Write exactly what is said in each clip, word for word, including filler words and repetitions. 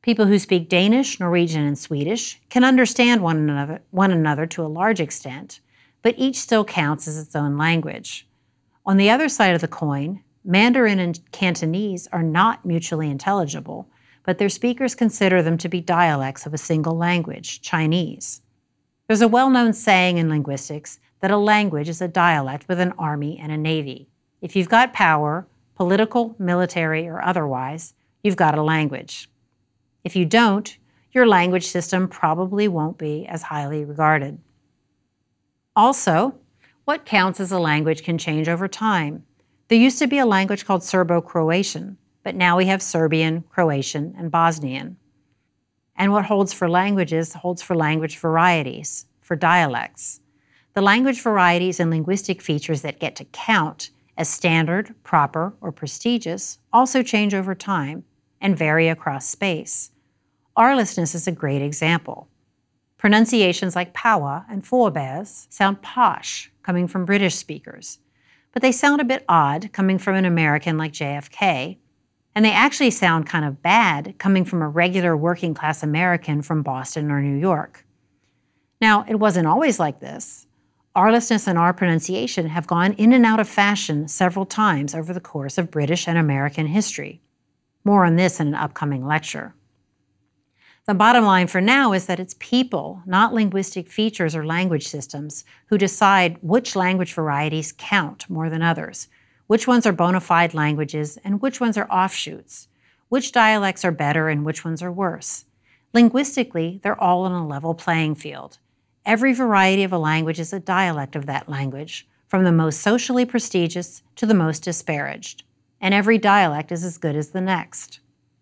People who speak Danish, Norwegian, and Swedish can understand one another, one another to a large extent, but each still counts as its own language. On the other side of the coin, Mandarin and Cantonese are not mutually intelligible, but their speakers consider them to be dialects of a single language, Chinese. There's a well-known saying in linguistics that a language is a dialect with an army and a navy. If you've got power, political, military, or otherwise, you've got a language. If you don't, your language system probably won't be as highly regarded. Also, what counts as a language can change over time. There used to be a language called Serbo-Croatian, but now we have Serbian, Croatian, and Bosnian. And what holds for languages holds for language varieties, for dialects. The language varieties and linguistic features that get to count as standard, proper, or prestigious also change over time and vary across space. Arlessness is a great example. Pronunciations like Paua and Forbes sound posh, coming from British speakers, but they sound a bit odd coming from an American like J F K, and they actually sound kind of bad coming from a regular working-class American from Boston or New York. Now, it wasn't always like this. Arlessness and our pronunciation have gone in and out of fashion several times over the course of British and American history. More on this in an upcoming lecture. The bottom line for now is that it's people, not linguistic features or language systems, who decide which language varieties count more than others, which ones are bona fide languages and which ones are offshoots, which dialects are better and which ones are worse. Linguistically, they're all on a level playing field. Every variety of a language is a dialect of that language, from the most socially prestigious to the most disparaged, and every dialect is as good as the next.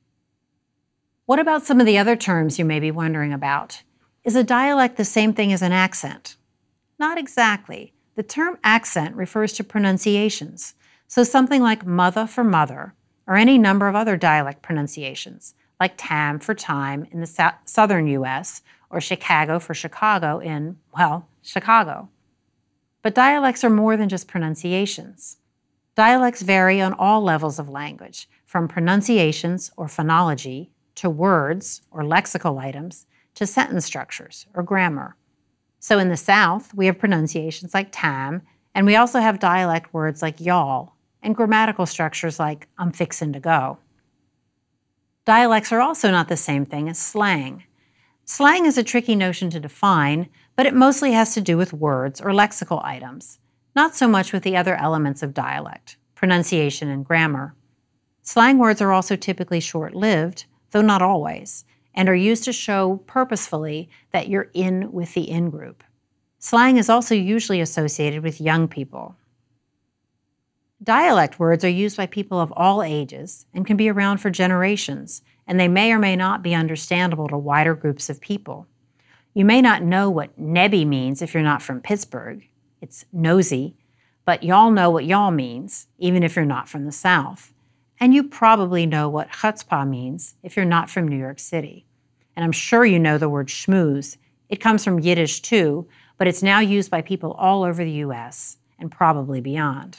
What about some of the other terms you may be wondering about? Is a dialect the same thing as an accent? Not exactly. The term accent refers to pronunciations, so something like mother for mother, or any number of other dialect pronunciations, like tam for time in the so- southern U S, or Chicago for Chicago in, well, Chicago. But dialects are more than just pronunciations. Dialects vary on all levels of language, from pronunciations or phonology, to words or lexical items, to sentence structures or grammar. So in the South, we have pronunciations like tam, and we also have dialect words like y'all, and grammatical structures like I'm fixin' to go. Dialects are also not the same thing as slang. Slang is a tricky notion to define, but it mostly has to do with words or lexical items, not so much with the other elements of dialect, pronunciation and grammar. Slang words are also typically short-lived, though not always, and are used to show purposefully that you're in with the in-group. Slang is also usually associated with young people. Dialect words are used by people of all ages and can be around for generations, and they may or may not be understandable to wider groups of people. You may not know what nebby means if you're not from Pittsburgh. It's nosy, but y'all know what y'all means, even if you're not from the South. And you probably know what chutzpah means if you're not from New York City. And I'm sure you know the word schmooze. It comes from Yiddish too, but it's now used by people all over the U S and probably beyond.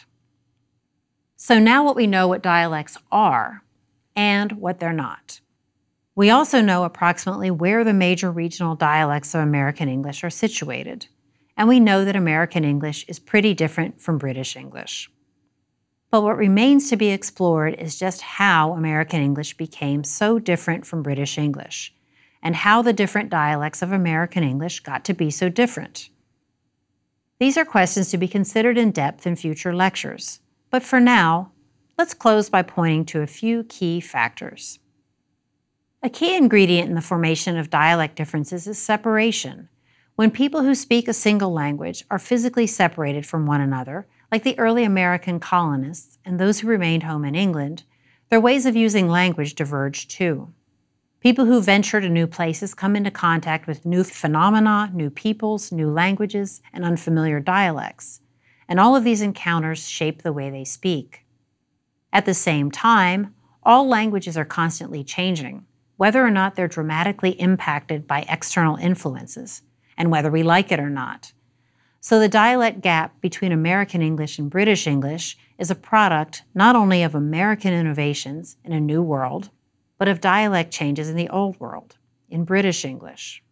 So now what we know what dialects are and what they're not. We also know approximately where the major regional dialects of American English are situated. And we know that American English is pretty different from British English. But what remains to be explored is just how American English became so different from British English, and how the different dialects of American English got to be so different. These are questions to be considered in depth in future lectures, but for now, let's close by pointing to a few key factors. A key ingredient in the formation of dialect differences is separation. When people who speak a single language are physically separated from one another, like the early American colonists and those who remained home in England, their ways of using language diverged too. People who venture to new places come into contact with new phenomena, new peoples, new languages, and unfamiliar dialects, and all of these encounters shape the way they speak. At the same time, all languages are constantly changing, whether or not they're dramatically impacted by external influences, and whether we like it or not. So the dialect gap between American English and British English is a product not only of American innovations in a new world, but of dialect changes in the Old World, in British English.